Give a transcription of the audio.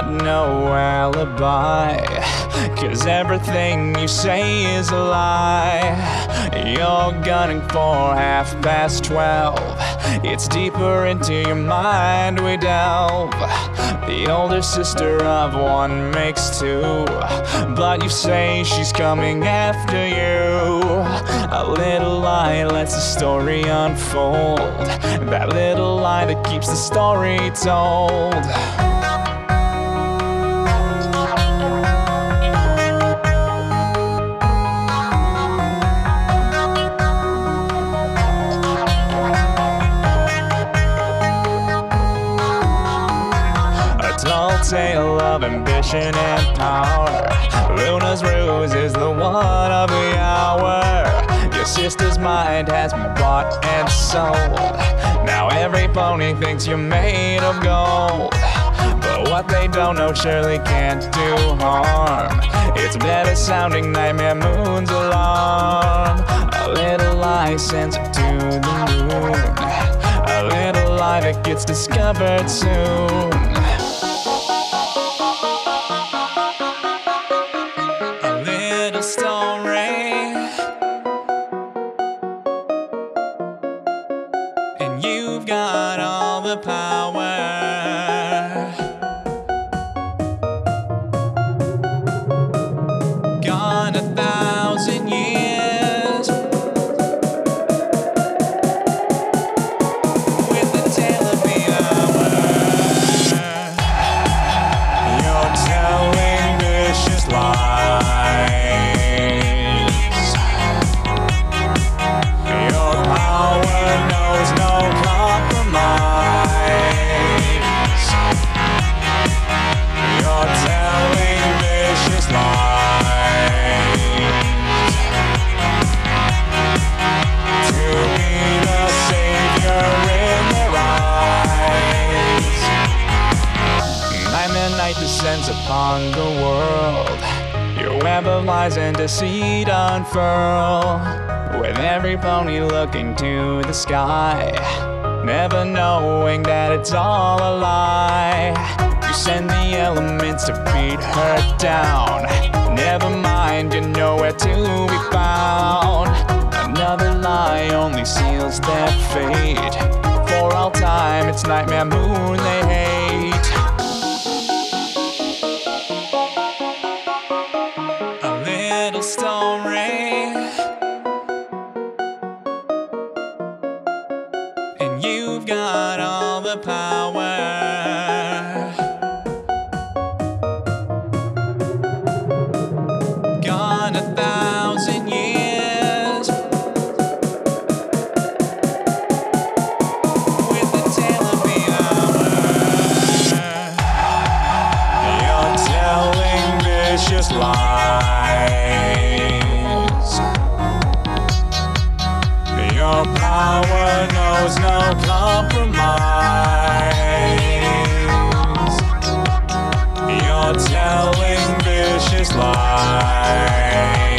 got no alibi, 'cause everything you say is a lie. You're gunning for 12:30. It's deeper into your mind we delve. The older sister of one makes two, but you say she's coming after you. A little lie lets the story unfold, that little lie that keeps the story told. Tall tale of ambition and power. Luna's ruse is the one of the hour. Your sister's mind has been bought and sold. Now every pony thinks you're made of gold, but what they don't know surely can't do harm. It's a better sounding nightmare moon's alarm. A little lie sends her to the moon, a little lie that gets discovered soon. Story, and you've got all the power. Gone 1,000 years with the tale of the hour. You're telling vicious lies. Night descends upon the world. Your web of lies and deceit unfurl, with every pony looking to the sky, never knowing that it's all a lie. You send the elements to beat her down. Never mind, you're nowhere to be found. Another lie only seals their fate. For all time, it's Nightmare Moon they hate. Story, and you've got all the power. Gone 1,000 years with the tale of the hour. You're telling vicious lies. Your power knows no compromise. You're telling vicious lies.